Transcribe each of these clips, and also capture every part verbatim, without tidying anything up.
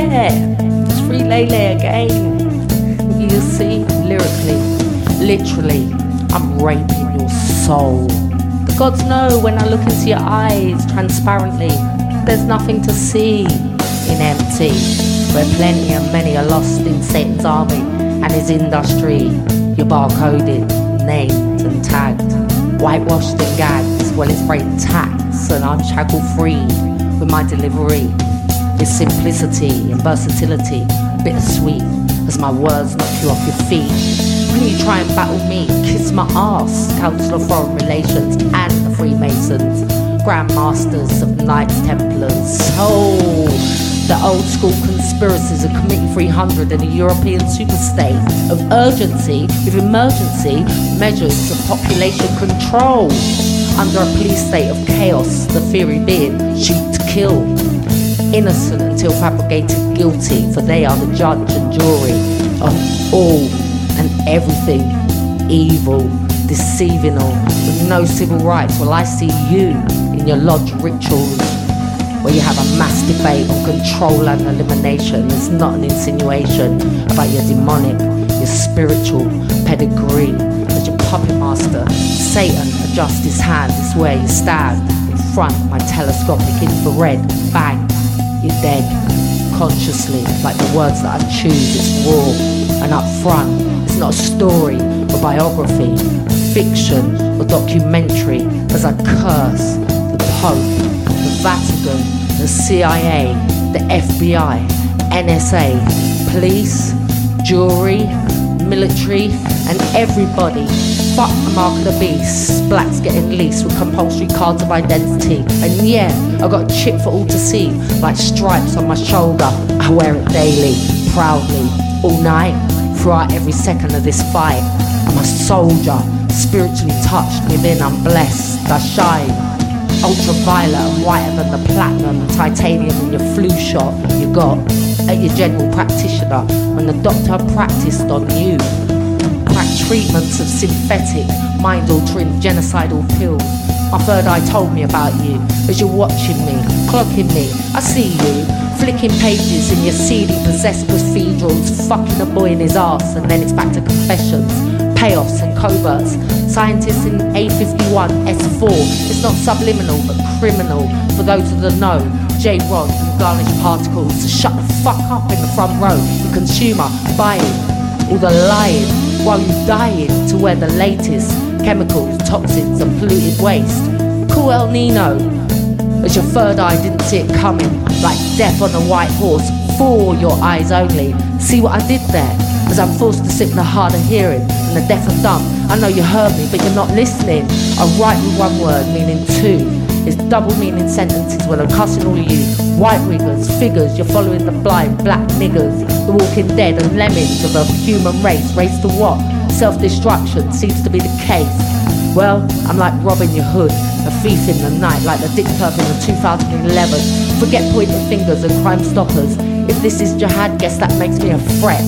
yeah, it's free Lele again. You see, lyrically, literally, I'm raping your soul. The gods know when I look into your eyes transparently, there's nothing to see in empty, where plenty and many are lost in Satan's army and his industry. You're barcoded, named and tagged, whitewashed and gagged. Well, it's brain tax and I'm shackle free with my delivery. It's simplicity and versatility, bittersweet as my words knock you off your feet. When you try and battle me, kiss my ass. Council of Foreign Relations and the Freemasons, Grand Masters of Knights Templars. Oh, the old school conspiracies of Committee three hundred and a European superstate of urgency with emergency measures of population control. Under a police state of chaos, the theory being shoot to kill. Innocent until fabricated guilty, for they are the judge and jury of all and everything evil, deceiving all, with no civil rights. Well, I see you in your lodge rituals, where you have a mass debate on control and elimination. It's not an insinuation about your demonic, your spiritual pedigree. As your puppet master, Satan adjusts his hand, it's where you stand in front of my telescopic infrared. Bang, you're dead, consciously, like the words that I choose. It's raw and up front. It's not a story or biography, fiction or documentary, as I curse the Pope, the Vatican, the C I A, the F B I, N S A, police, jury, military, and everybody. Fuck the mark of the beast. Blacks getting leased with compulsory cards of identity. And yeah, I got a chip for all to see, like stripes on my shoulder. I wear it daily, proudly, all night, throughout every second of this fight. I'm a soldier, spiritually touched within, I'm blessed, I shine. Ultraviolet and whiter than the platinum, titanium in your flu shot you got at your general practitioner when the doctor practiced on you. Crack treatments of synthetic, mind-altering, genocidal pills. My third eye told me about you as you're watching me, clocking me. I see you, flicking pages in your seedy, possessed cathedrals, fucking a boy in his ass, and then it's back to confessions, payoffs and coverts. Scientists in A fifty-one S four. It's not subliminal but criminal for those of the know. J-Rod and garnished particles. So shut the fuck up in the front row. The consumer buying all the lying while you dying to wear the latest chemicals, toxins and polluted waste. Cool El Nino, as your third eye didn't see it coming, like death on a white horse for your eyes only. See what I did there? As I'm forced to sit in the hard of hearing and the deaf and dumb. I know you heard me, but you're not listening. I write with one word, meaning two. It's double meaning sentences when I'm cussing all of you. White riggers, figures, you're following the blind, black niggers, the walking dead and lemmings of a human race. Race to what? Self-destruction seems to be the case. Well, I'm like Robin your Hood, a thief in the night, like the Dick Turpin of two thousand eleven. Forget pointing fingers and crime stoppers. If this is jihad, guess that makes me a threat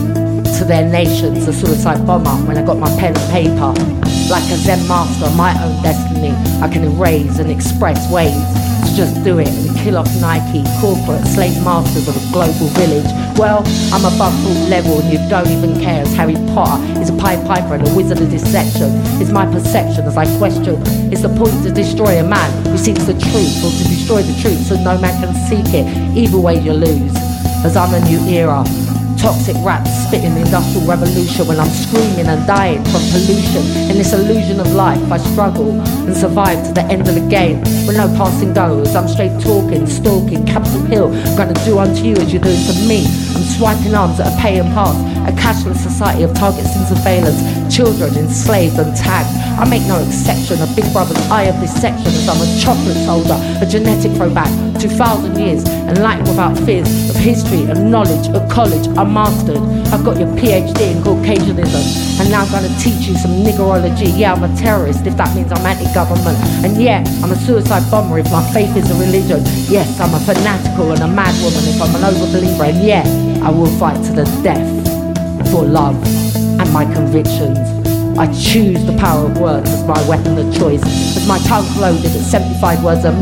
to their nations, a suicide bomber when I got my pen and paper. Like a Zen master, my own destiny, I can erase and express ways to just do it and kill off Nike, corporate, slave masters of a global village. Well, I'm above full level and you don't even care, as Harry Potter is a Pied Piper and a wizard of deception. It's my perception as I question. It's the point to destroy a man who seeks the truth, or to destroy the truth so no man can seek it. Either way you lose, as I'm a new era. Toxic rats spitting the industrial revolution when I'm screaming and dying from pollution. In this illusion of life I struggle and survive to the end of the game with no passing goes. I'm straight talking, stalking, Capitol Hill. I'm gonna do unto you as you're doing to me. I'm swiping arms at a pay and pass, a cashless society of targets and surveillance, children enslaved and tagged. I make no exception of Big Brother's eye of dissection, as I'm a chocolate soldier, a genetic throwback, two thousand years, enlightened without fears of history and knowledge. At college I mastered. I've got your P H D in Caucasianism, and now I'm going to teach you some niggerology. Yeah, I'm a terrorist if that means I'm anti-government, and yeah, I'm a suicide bomber if my faith is a religion. Yes, I'm a fanatical and a mad woman if I'm an overbeliever, and yeah, I will fight to the death for love and my convictions. I choose the power of words as my weapon of choice, as my tongue loaded at seventy-five words a